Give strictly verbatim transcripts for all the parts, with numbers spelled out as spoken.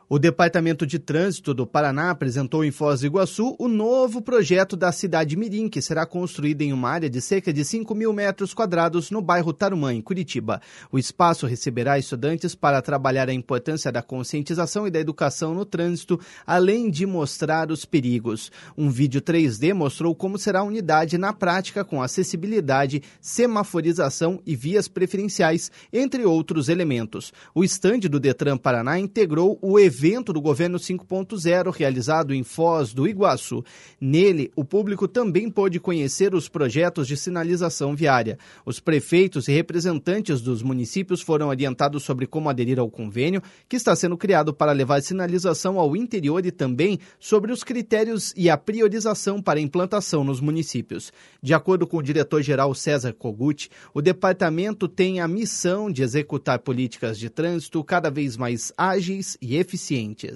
O Departamento de Trânsito do Paraná apresentou em Foz do Iguaçu o novo projeto da Cidade Mirim, que será construída em uma área de cerca de cinco mil metros quadrados no bairro Tarumã, em Curitiba. O espaço receberá estudantes para trabalhar a importância da conscientização e da educação no trânsito, além de mostrar os perigos. Um vídeo três D mostrou como será a unidade na prática, com acessibilidade, semaforização e vias preferenciais, entre outros elementos. O estande do Detran Paraná integrou o evento evento do Governo cinco ponto zero realizado em Foz do Iguaçu. Nele, o público também pôde conhecer os projetos de sinalização viária. Os prefeitos e representantes dos municípios foram orientados sobre como aderir ao convênio, que está sendo criado para levar sinalização ao interior, e também sobre os critérios e a priorização para a implantação nos municípios. De acordo com o diretor-geral César Kogut, o departamento tem a missão de executar políticas de trânsito cada vez mais ágeis e eficientes.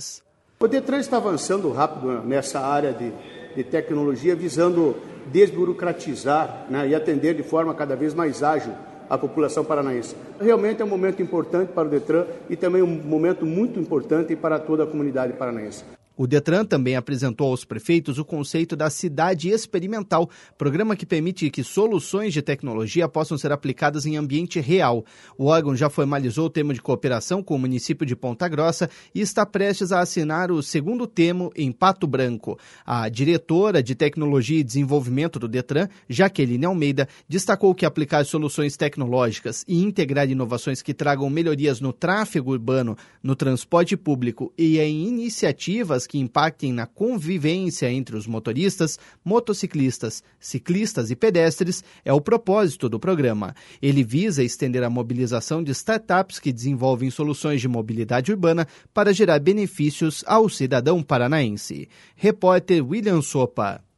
O Detran está avançando rápido nessa área de, de tecnologia, visando desburocratizar, né, e atender de forma cada vez mais ágil a população paranaense. Realmente é um momento importante para o Detran e também um momento muito importante para toda a comunidade paranaense. O Detran também apresentou aos prefeitos o conceito da Cidade Experimental, programa que permite que soluções de tecnologia possam ser aplicadas em ambiente real. O órgão já formalizou o termo de cooperação com o município de Ponta Grossa e está prestes a assinar o segundo termo em Pato Branco. A diretora de Tecnologia e Desenvolvimento do Detran, Jaqueline Almeida, destacou que aplicar soluções tecnológicas e integrar inovações que tragam melhorias no tráfego urbano, no transporte público e em iniciativas que impactem na convivência entre os motoristas, motociclistas, ciclistas e pedestres é o propósito do programa. Ele visa estender a mobilização de startups que desenvolvem soluções de mobilidade urbana para gerar benefícios ao cidadão paranaense. Repórter William Sopa.